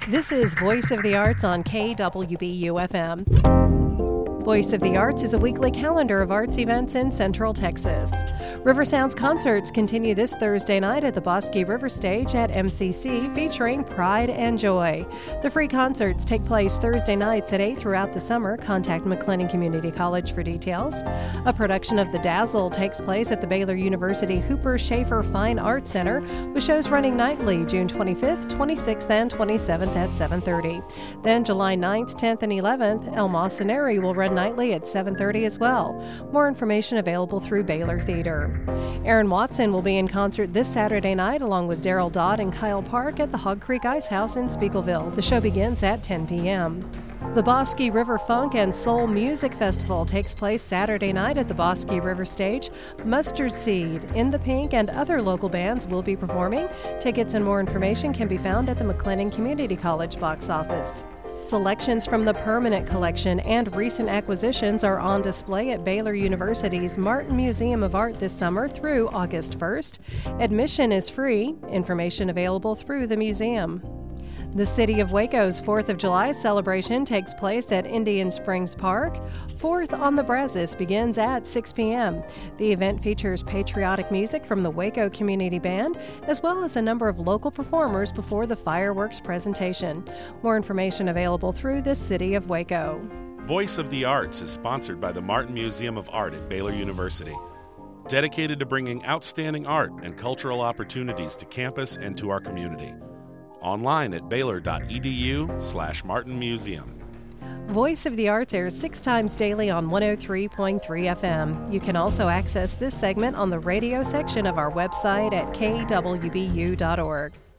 This is Voice of the Arts on KWBU-FM. Voice of the Arts is a weekly calendar of arts events in Central Texas. River Sounds concerts continue this Thursday night at the Bosque River Stage at MCC, featuring Pride and Joy. The free concerts take place Thursday nights at 8 throughout the summer. Contact McLennan Community College for details. A production of The Dazzle takes place at the Baylor University Hooper Schaefer Fine Arts Center, with shows running nightly June 25th, 26th, and 27th at 7:30. Then July 9th, 10th, and 11th, El Masaneri will run nightly at 7:30 as well. More information available through Baylor Theater. Aaron Watson will be in concert this Saturday night along with Daryl Dodd and Kyle Park at the Hog Creek Ice House in Spiegelville. The show begins at 10 p.m. The Bosque River Funk and Soul Music Festival takes place Saturday night at the Bosque River Stage. Mustard Seed, In the Pink, and other local bands will be performing. Tickets and more information can be found at the McLennan Community College box office. Selections from the permanent collection and recent acquisitions are on display at Baylor University's Martin Museum of Art this summer through August 1st. Admission is free. Information available through the museum. The City of Waco's 4th of July celebration takes place at Indian Springs Park. 4th on the Brazos begins at 6 p.m. The event features patriotic music from the Waco Community Band, as well as a number of local performers before the fireworks presentation. More information available through the City of Waco. Voice of the Arts is sponsored by the Martin Museum of Art at Baylor University, dedicated to bringing outstanding art and cultural opportunities to campus and to our community. Online at baylor.edu/martinmuseum. Voice of the Arts airs 6 times daily on 103.3 FM. You can also access this segment on the radio section of our website at kwbu.org.